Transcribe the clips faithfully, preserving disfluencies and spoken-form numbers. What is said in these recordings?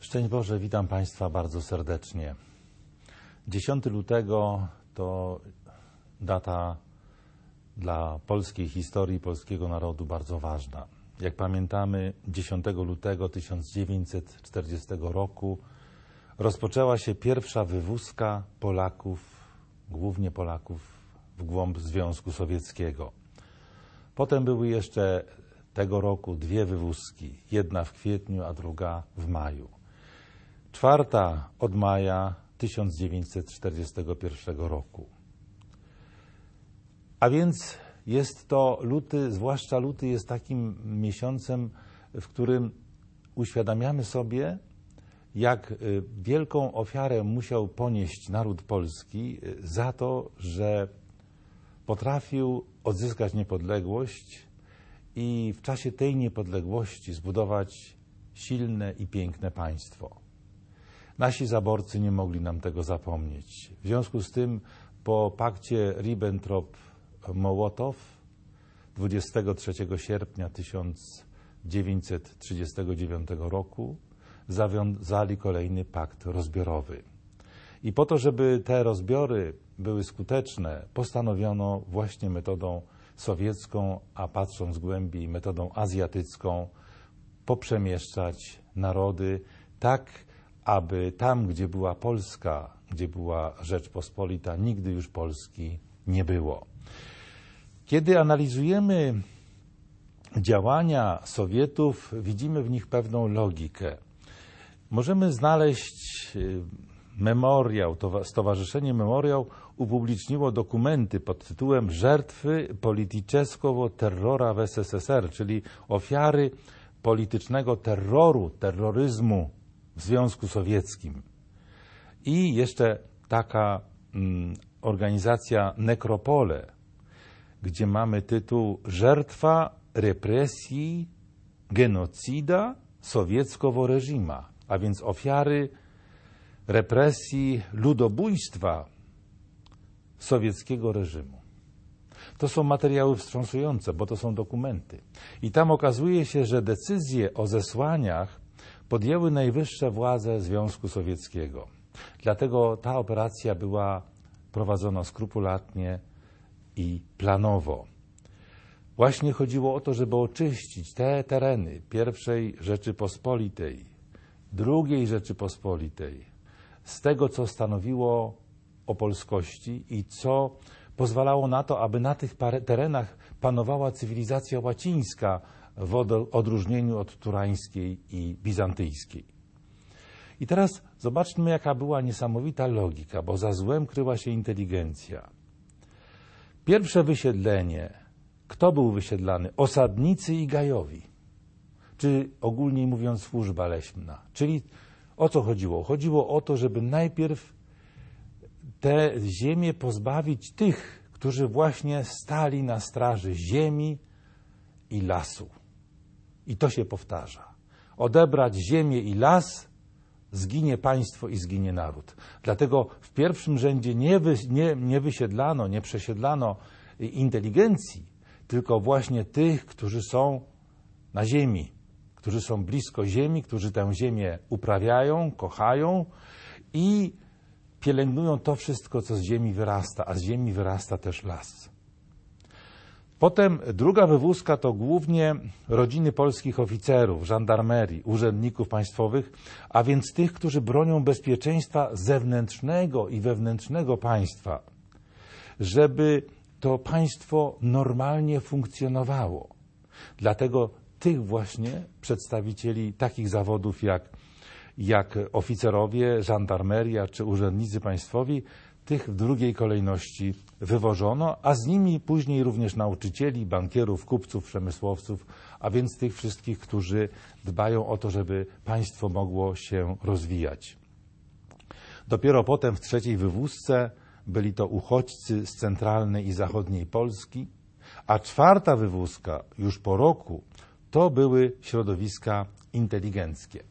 Szczęść Boże, witam Państwa bardzo serdecznie. dziesiątego lutego to data dla polskiej historii, polskiego narodu bardzo ważna. Jak pamiętamy, dziesiątego lutego tysiąc dziewięćset czterdziestego roku rozpoczęła się pierwsza wywózka Polaków, głównie Polaków, w głąb Związku Sowieckiego. Potem były jeszcze tego roku dwie wywózki, jedna w kwietniu, a druga w maju. Czwarta od maja tysiąc dziewięćset czterdziestego pierwszego roku. A więc jest to luty, zwłaszcza luty jest takim miesiącem, w którym uświadamiamy sobie, jak wielką ofiarę musiał ponieść naród polski za to, że potrafił odzyskać niepodległość i w czasie tej niepodległości zbudować silne i piękne państwo. Nasi zaborcy nie mogli nam tego zapomnieć. W związku z tym po pakcie Ribbentrop-Mołotow dwudziestego trzeciego sierpnia tysiąc dziewięćset trzydziestego dziewiątego roku zawiązali kolejny pakt rozbiorowy. I po to, żeby te rozbiory były skuteczne, postanowiono właśnie metodą sowiecką, a patrząc głębiej metodą azjatycką, poprzemieszczać narody tak, aby tam, gdzie była Polska, gdzie była Rzeczpospolita, nigdy już Polski nie było. Kiedy analizujemy działania Sowietów, widzimy w nich pewną logikę. Możemy znaleźć memoriał, Stowarzyszenie Memoriał upubliczniło dokumenty pod tytułem Żertwy politycznego terrora w S S S R, czyli ofiary politycznego terroru, terroryzmu w Związku Sowieckim. I jeszcze taka mm, organizacja Nekropole, gdzie mamy tytuł Żertwa represji genocida sowieckiego reżimu, a więc ofiary represji ludobójstwa sowieckiego reżimu. To są materiały wstrząsające, bo to są dokumenty. I tam okazuje się, że decyzje o zesłaniach podjęły najwyższe władze Związku Sowieckiego. Dlatego ta operacja była prowadzona skrupulatnie i planowo. Właśnie chodziło o to, żeby oczyścić te tereny pierwszej Rzeczypospolitej, drugiej Rzeczypospolitej z tego, co stanowiło o polskości i co pozwalało na to, aby na tych terenach panowała cywilizacja łacińska w odróżnieniu od turańskiej i bizantyjskiej. I teraz zobaczmy, jaka była niesamowita logika, bo za złem kryła się inteligencja. Pierwsze wysiedlenie, kto był wysiedlany? Osadnicy i gajowi, czy ogólnie mówiąc służba leśna. Czyli o co chodziło? Chodziło o to, żeby najpierw te ziemię pozbawić tych, którzy właśnie stali na straży ziemi i lasu. I to się powtarza. Odebrać ziemię i las, zginie państwo i zginie naród. Dlatego w pierwszym rzędzie nie, wy, nie, nie wysiedlano, nie przesiedlano inteligencji, tylko właśnie tych, którzy są na ziemi, którzy są blisko ziemi, którzy tę ziemię uprawiają, kochają i pielęgnują to wszystko, co z ziemi wyrasta, a z ziemi wyrasta też las. Potem druga wywózka to głównie rodziny polskich oficerów, żandarmerii, urzędników państwowych, a więc tych, którzy bronią bezpieczeństwa zewnętrznego i wewnętrznego państwa, żeby to państwo normalnie funkcjonowało. Dlatego tych właśnie przedstawicieli takich zawodów jak, jak oficerowie, żandarmeria czy urzędnicy państwowi, tych w drugiej kolejności wywożono, a z nimi później również nauczycieli, bankierów, kupców, przemysłowców, a więc tych wszystkich, którzy dbają o to, żeby państwo mogło się rozwijać. Dopiero potem w trzeciej wywózce byli to uchodźcy z centralnej i zachodniej Polski, a czwarta wywózka już po roku to były środowiska inteligenckie.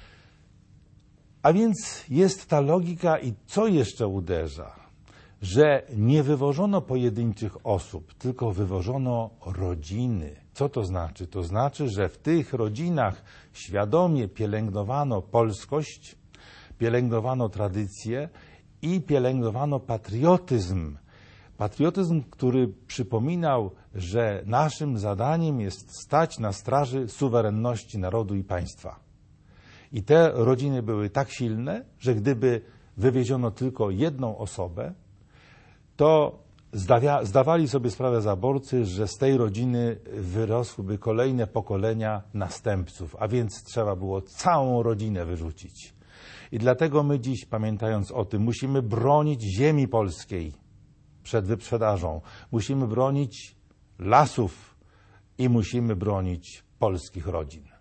A więc jest ta logika i co jeszcze uderza? Że nie wywożono pojedynczych osób, tylko wywożono rodziny, Co to znaczy? To znaczy, że w tych rodzinach świadomie pielęgnowano polskość, pielęgnowano tradycję i pielęgnowano patriotyzm. Patriotyzm, który przypominał, że naszym zadaniem jest stać na straży suwerenności narodu i państwa. I te rodziny były tak silne, że gdyby wywieziono tylko jedną osobę, to zdawia, zdawali sobie sprawę zaborcy, że z tej rodziny wyrosłyby kolejne pokolenia następców, a więc trzeba było całą rodzinę wyrzucić. I dlatego my dziś, pamiętając o tym, musimy bronić ziemi polskiej przed wyprzedażą, musimy bronić lasów i musimy bronić polskich rodzin.